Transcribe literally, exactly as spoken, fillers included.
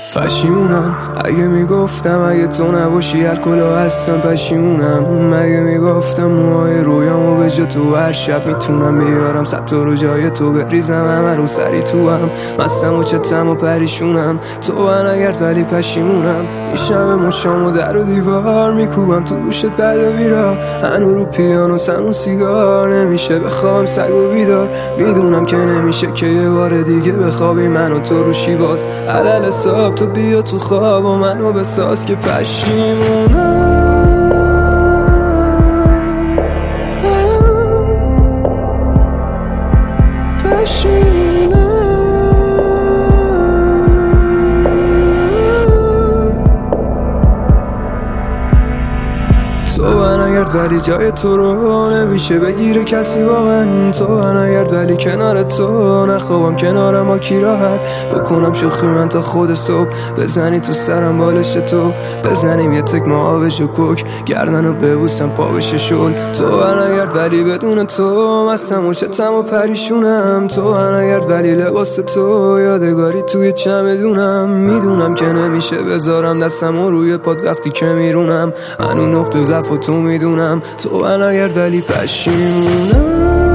پشیمونم اگه میگفتم اگه تو نباشی الکل هستم. پشیمونم اگه میگفتم موهای رویامو به جا تو هر شب میتونم بیارم صد تا رو جای تو بریزم همه رو سری تو هم مستم و چتم و پریشونم. تو من اگرد ولی پشیمونم میشم مشام و در و دیوار میکوبم تو گوشت بد و بیرا هنو رو پیانو سن و سیگار نمیشه بخوام سگ و بیدار. میدونم که نمیشه که یه بار دیگه بخوابی من و تو رو شیواز علل حساب تو بیا تو خواب و منو بساز که پشیمونم. تو من اگرد ولی جای تو رو نمیشه بگیره کسی واقعا. تو من اگرد ولی کنار تو نخوابم کنارم با کی راحت بکنم شوخی من تا خود صبح بزنی تو سرم بالش تو بزنیم یه تک معاوش و کوک گردن رو ببوسم پا بشه شل. تو من اگرد ولی بدون تو مستم و شتم و پریشونم. تو من اگرد ولی لباس تو یادگاری توی چمدونم. میدونم که نمیشه بذارم دستم و روی پاد وقتی که میرونم هنو نقطه ضعف و تو میدونم. تو من اگرد ولی پشیمونم.